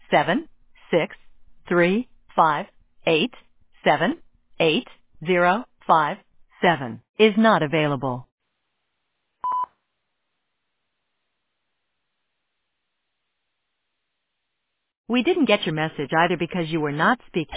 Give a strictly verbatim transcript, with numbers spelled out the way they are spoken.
seven six three five eight seven eight zero five seven is not available. We didn't get your message either because you were not speaking